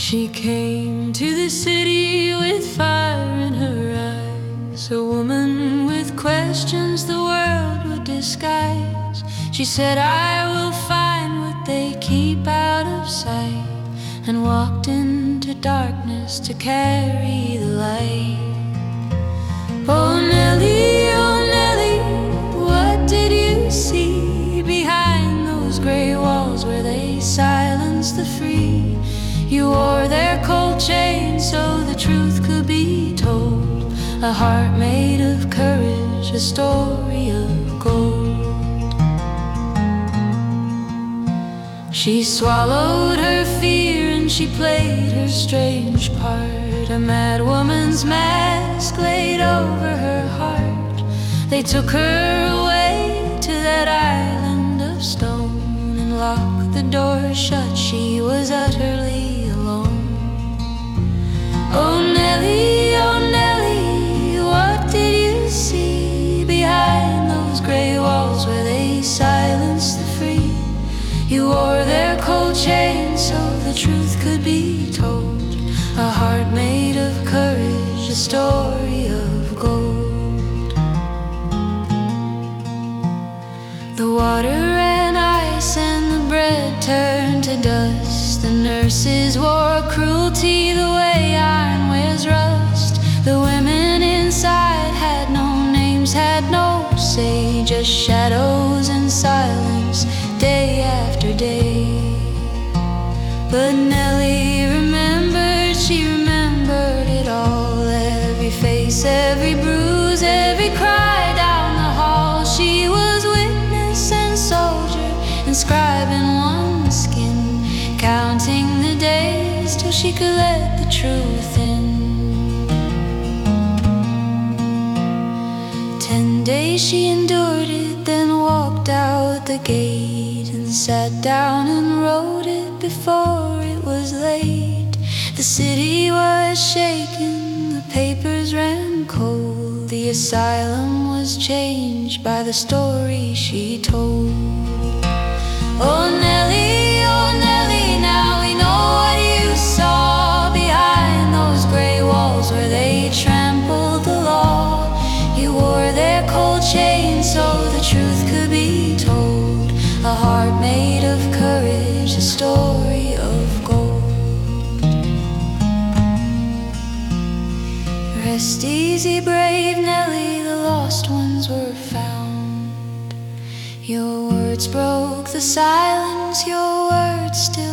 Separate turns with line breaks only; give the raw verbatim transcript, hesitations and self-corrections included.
She came to the city with fire in her eyes, a woman with questions the world would disguise. She said, I will find what they keep out of sight, and walked into darkness to carry the light. Oh Nellie, oh Nellie, what did you see behind those gray walls where they silenced the free? You wore their cold chains so the truth could be told, a heart made of courage, a story of gold. She swallowed her fear and she played her strange part, a mad woman's mask laid over her heart. They took her away to that island of stone and locked the door shut. She was utterly alone. Oh Nellie, oh Nellie, what did you see behind those gray walls where they silenced the free? You wore their cold chains so the truth could be told, a heart made of courage, a story of gold. The water ran ice and the bread turned to dust. The nurses wore cruelty the way iron wears rust. The women inside had no names, had no say, just shadows and silence day after day. But Nellie remembered, she remembered it all, every face, every bruise, every cry down the hall. She was witness and soldier, inscribing one skin, counting the days till she could let the truth in. Ten days she endured it, then walked out the gate and sat down and wrote it before it was late. The city was shaken, the papers ran cold, the asylum was changed by the story she told. Oh Nellie, oh Nellie, now we know what you saw behind those gray walls where they trampled the law. You wore their cold chains so the truth could be told, a heart made of courage, a story of gold. Rest easy, brave Nellie, the lost ones were found. Your words broke the silence, your words still